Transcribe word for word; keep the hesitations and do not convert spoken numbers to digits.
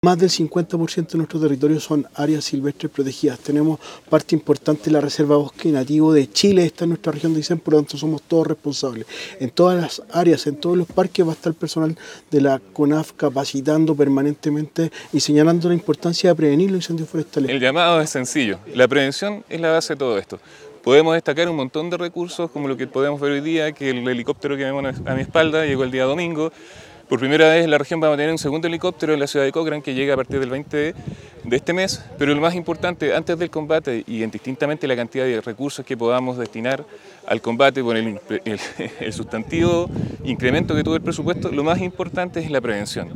Más del cincuenta por ciento de nuestro territorio son áreas silvestres protegidas. Tenemos parte importante de la Reserva Bosque Nativo de Chile, está en nuestra región de Aysén, por lo tanto somos todos responsables. En todas las áreas, en todos los parques va a estar personal de la CONAF capacitando permanentemente y señalando la importancia de prevenir los incendios forestales. El llamado es sencillo, la prevención es la base de todo esto. Podemos destacar un montón de recursos, como lo que podemos ver hoy día, que el helicóptero que vemos a mi espalda llegó el día domingo. Por primera vez en la región vamos a tener un segundo helicóptero en la ciudad de Cochrane que llega a partir del veinte de este mes, pero lo más importante, antes del combate y indistintamente la cantidad de recursos que podamos destinar al combate por el, el, el sustantivo incremento que tuvo el presupuesto, lo más importante es la prevención.